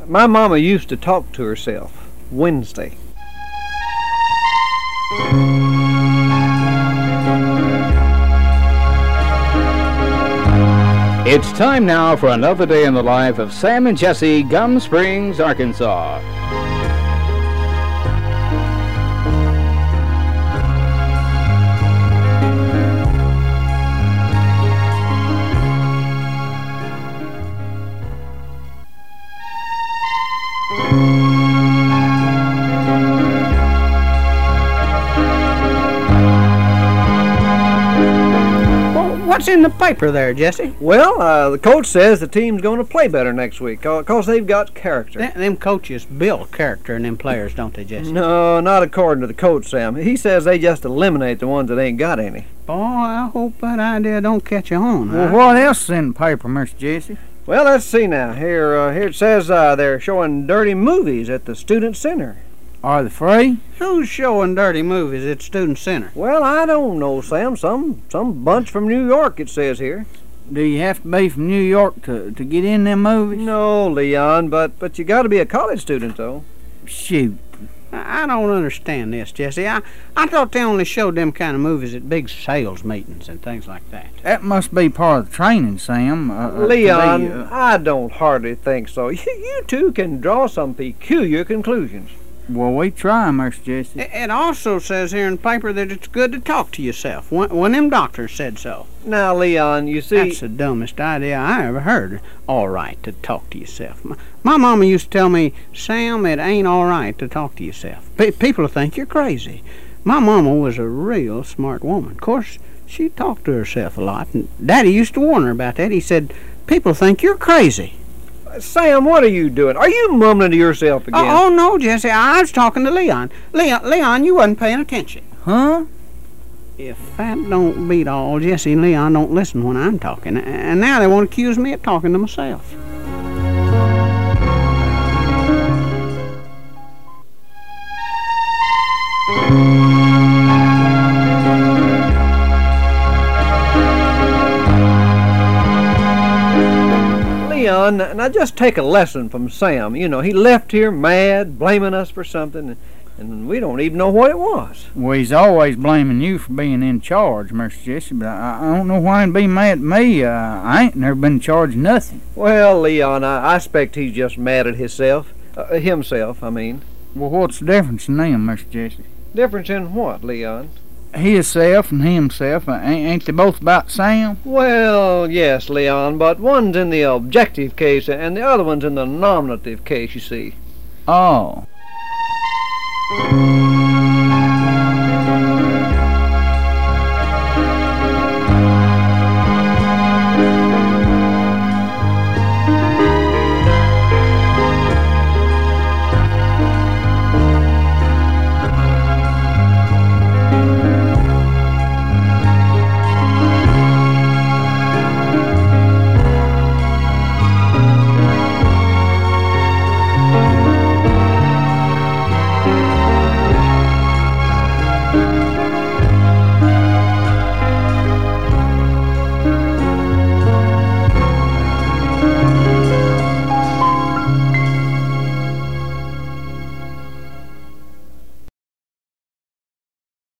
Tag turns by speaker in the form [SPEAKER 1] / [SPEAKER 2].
[SPEAKER 1] My mama used to talk to herself Wednesday.
[SPEAKER 2] It's time now for another day in the life of Sam and Jesse, Gum Springs, Arkansas.
[SPEAKER 3] What's in the paper there, Jesse?
[SPEAKER 1] Well, the coach says the team's going to play better next week because they've got character.
[SPEAKER 3] Them coaches build character in them players, don't they, Jesse?
[SPEAKER 1] No, not according to the coach, Sam. He says they just eliminate the ones that ain't got any.
[SPEAKER 3] Boy, I hope that idea don't catch on.
[SPEAKER 4] Well, what else is in the paper, Mr. Jesse?
[SPEAKER 1] Well, let's see now. Here it says they're showing dirty movies at the Student Center.
[SPEAKER 4] Are they free?
[SPEAKER 3] Who's showing dirty movies at Student Center?
[SPEAKER 1] Well, I don't know, Sam. Some bunch from New York, it says here.
[SPEAKER 4] Do you have to be from New York to get in them movies?
[SPEAKER 1] No, Leon, but you got to be a college student, though.
[SPEAKER 4] Shoot.
[SPEAKER 3] I don't understand this, Jesse. I thought they only showed them kind of movies at big sales meetings and things like that.
[SPEAKER 4] That must be part of the training, Sam.
[SPEAKER 1] Leon, I don't hardly think so. You two can draw some peculiar conclusions.
[SPEAKER 4] Well, we try, Mr. Jesse.
[SPEAKER 3] It also says here in the paper that it's good to talk to yourself. When them doctors said so.
[SPEAKER 1] Now, Leon, you see...
[SPEAKER 3] That's the dumbest idea I ever heard. All right to talk to yourself. My mama used to tell me, Sam, it ain't all right to talk to yourself. People think you're crazy. My mama was a real smart woman. Of course, she talked to herself a lot, and Daddy used to warn her about that. He said, people think you're crazy.
[SPEAKER 1] Sam, what are you doing? Are you mumbling to yourself again?
[SPEAKER 3] Oh, no, Jesse. I was talking to Leon. Leon, you wasn't paying attention.
[SPEAKER 4] Huh?
[SPEAKER 3] If that don't beat all, Jesse and Leon don't listen when I'm talking. And now they want to accuse me of talking to myself.
[SPEAKER 1] Leon, now just take a lesson from Sam. You know, he left here mad, blaming us for something, and we don't even know what it was.
[SPEAKER 4] Well, he's always blaming you for being in charge, Mr. Jesse, but I don't know why he'd be mad at me. I ain't never been in charge of nothing.
[SPEAKER 1] Well, Leon, I expect he's just mad at himself, I mean.
[SPEAKER 4] Well, what's the difference in them, Mr. Jesse?
[SPEAKER 1] Difference in what, Leon?
[SPEAKER 4] Himself and himself, ain't they both about Sam?
[SPEAKER 1] Well, yes, Leon, but one's in the objective case and the other one's in the nominative case, you see.
[SPEAKER 4] Oh.